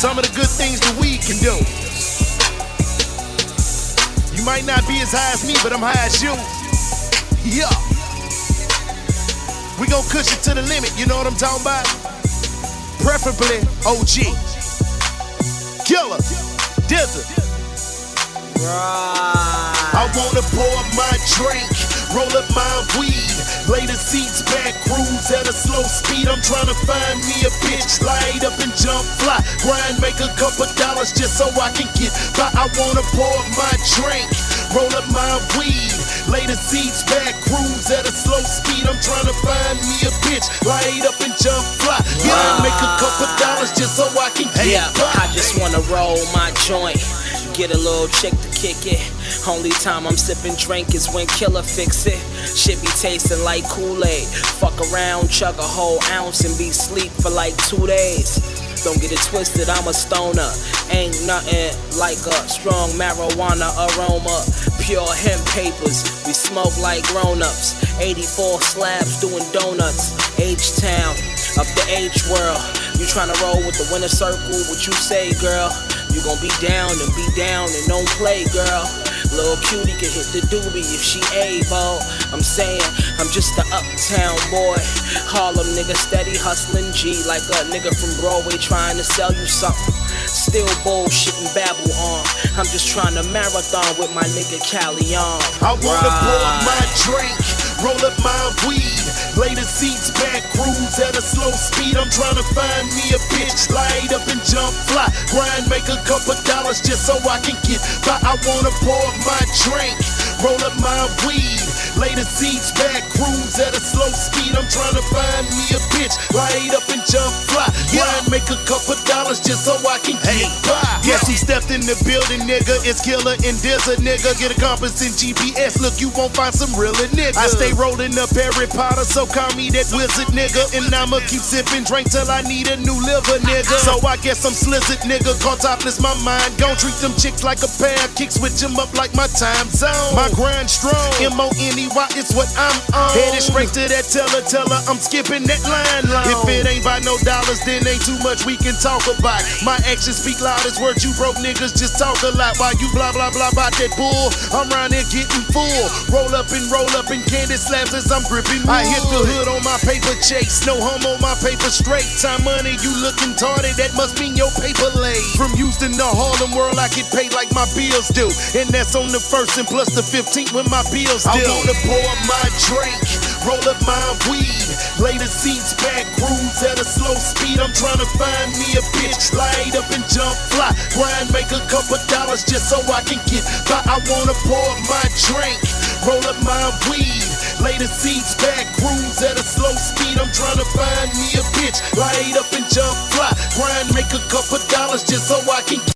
Some of the good things that weed can do. You might not be as high as me, but I'm high as you. Yeah. We gon' push it to the limit, you know what I'm talking about? Preferably OG. Killer. Dizzle. I wanna pour up my drink, roll up my weed, lay the seats back, cruise at a slow speed. I'm tryna find me a bitch, light up and jump fly, grind, make a couple dollars just so I can get by. I wanna pour up my drink, roll up my weed, lay the seats back, cruise at a slow speed. I'm tryna find me a bitch, light up and jump fly, grind, make a couple dollars just so I can get by. I just wanna roll my joint, get a little chick to kick it. Only time I'm sipping drink is when Killer fix it. Shit be tasting like Kool-Aid. Fuck around, chug a whole ounce and be sleep for like 2 days. Don't get it twisted, I'm a stoner. Ain't nothing like a strong marijuana aroma. Pure hemp papers, we smoke like grown-ups. 84 slabs doing donuts. H-Town, up the H-World. You tryna roll with the winner circle, what you say, girl? You gon' be down and don't play, girl. Little cutie can hit the doobie if she able. I'm saying, I'm just a uptown boy. Harlem nigga steady hustling G like a nigga from Broadway trying to sell you something. Still bullshit and babble on. I'm just trying to marathon with my nigga Cali on. I wanna pour up my drink, roll up my weed, lay the seats back, cruise at a slow speed. I'm tryna find me a bitch, light up and jump fly, grind, make a couple dollars just so I can get by. I wanna pour up my drink, roll up my weed, lay the seats back, cruise at a slow speed. I'm tryna find me a bitch, light up and jump fly, grind, make a couple dollars just so I can get by. Guess who stepped in the building, nigga? It's Killer and Dizzle, nigga. Get a compass and GPS, look, you won't find some realer niggas. I stay rolling up Harry Potter, so call me that wizard, nigga. And I'ma keep sipping drink till I need a new liver, nigga. So I guess I'm slizzard, nigga. Caught topless, my mind gon' treat them chicks like a pair of kicks, switch them up like my time zone. My grind strong, M-O-N-E-Y, it's what I'm on. Headed straight to that teller, I'm skipping that line long. If it ain't by no dollars, then ain't too much we can talk about. My actions speak loud as words, you broke niggas just talk a lot. While you blah blah blah about that bull, I'm round here getting full. Roll up and candy slabs as I'm gripping wood. I hit the hood on my paper chase, no homo, my paper straight. Time money, you looking tardy, that must mean your paper laid. From Houston to Harlem World, I get paid like my bills do, and that's on the 1st and plus the 15th when my bills due. I wanna pour up my drink, roll up my weed, lay the seats back, cruise at a slow speed. I'm tryna find me a bitch, light up and jump fly, grind, make a couple dollars just so I can get by. I wanna pour up my drink, roll up my weed, lay the seats back, cruise at a slow speed. I'm tryna find me a bitch, light up and jump fly, grind, make a couple dollars just so I can